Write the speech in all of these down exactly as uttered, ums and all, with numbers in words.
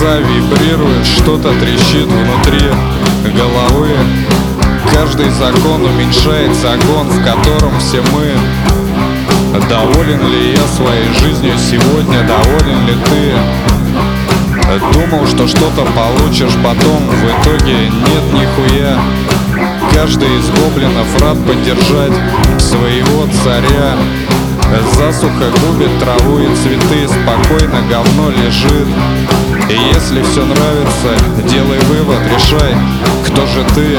глаза вибрируют, что-то трещит внутри головы. Каждый закон уменьшает загон, в котором все мы. Доволен ли я своей жизнью сегодня, доволен ли ты? Думал, что что-то получишь потом, в итоге нет нихуя. Каждый из гоблинов рад поддержать своего царя. Засуха губит траву и цветы, спокойно говно лежит. И если все нравится, делай вывод, решай, кто же ты.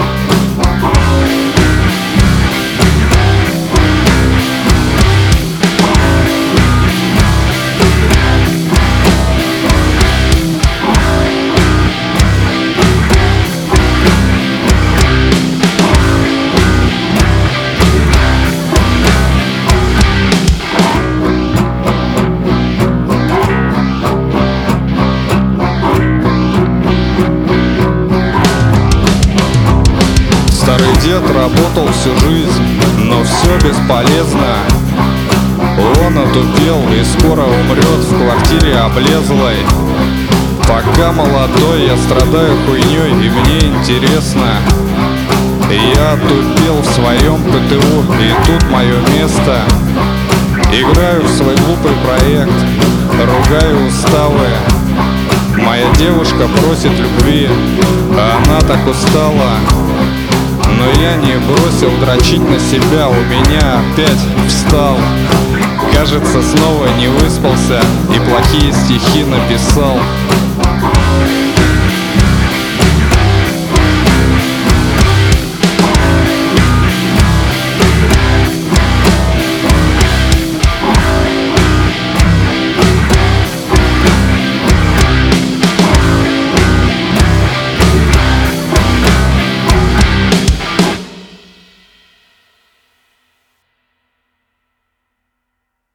Старый дед работал всю жизнь, но все бесполезно. Он отупел и скоро умрет в квартире облезлой. Пока молодой, я страдаю хуйней, и мне интересно. Я отупел в своем ПТУ, и тут мое место. Играю в свой глупый проект, ругаю уставы. Моя девушка просит любви, а она так устала. Но я не бросил дрочить на себя, у меня опять встал. Кажется, снова не выспался и плохие стихи написал.